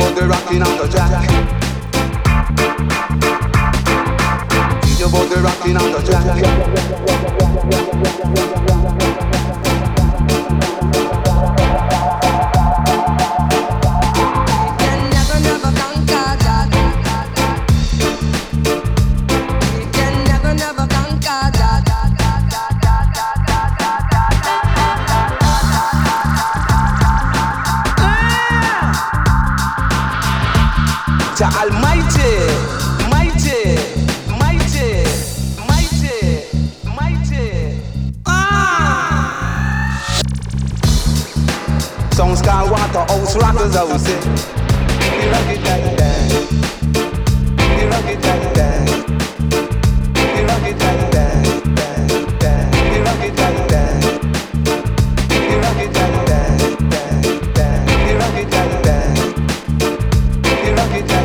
body rocking on the jack. Your body rocking on the Almighty, mighty, mighty, mighty, mighty. Songs got water, house rockers, I will say. We rock it like that. We rock it like that. We rock it like that. We rock it like that. We rock it like that. We rock it like that. We rock it like that.